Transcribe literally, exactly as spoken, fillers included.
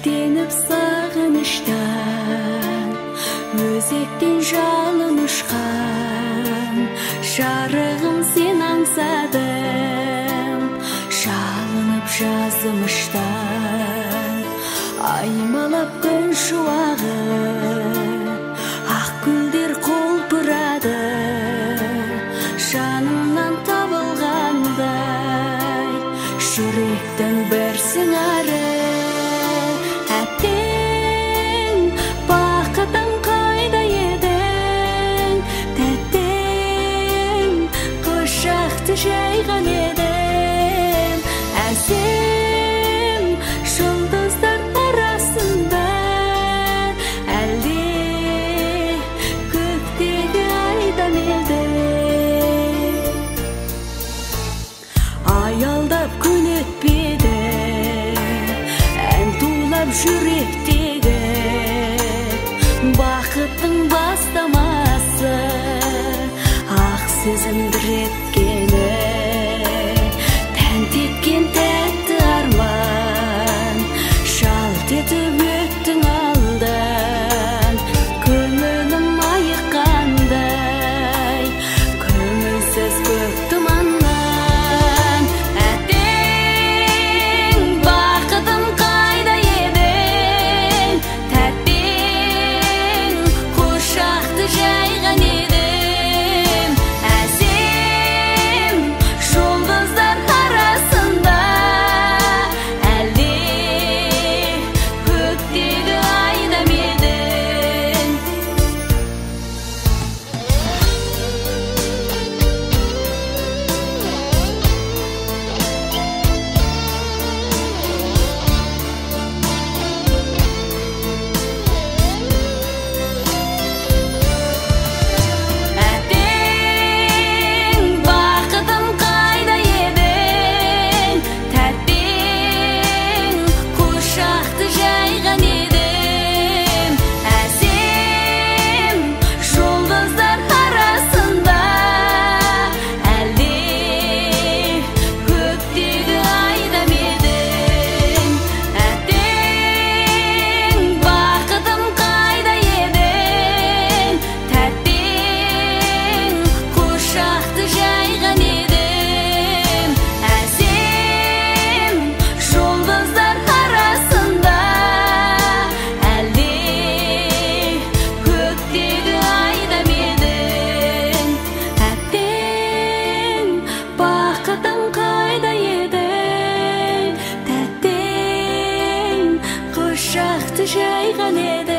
Өртеніп сағыныштан, өзектен жалын ұшқан, жарығым сен аңсадым, жалынып жазымыштан. Аймалап күн шуағы, ақ гүлдер қолпырады, жанымнан табылғандай, жүректің бір сыңары. Әттең, бақытым қайда едің, тәттең, құшақты жайған едім. Әсем жұлдыздар арасында, әлде көктегі айдан едім. Аялдап күн өтпеді, ән тулап жүректегі, бақыттың бастамасы, ақ сезім еткені, тәнт еткен тәтті арман, жалт етіп өттің алдан. Көңілім айыққандай, көңілсіз көк тұманнан. Әттең, бақытым қайда едің, тәттең, құшақты жайған едім. Әсем жұлдыздар арасында, әлде көктегі айдам едің. Әттең, бақытым қайда едің, тәттең, құшақты жайған едім. Әсем жұлдыздар арасында, әлде көктегі айдам едің. Әттең, бақытым қайда едің, тәттең, құшақты жайған едім. Әсем жұлдыздар арасында, әлде көктегі айдам едің. Әттең, бақытым қайда едің, тәттең, құшақты жайған едім.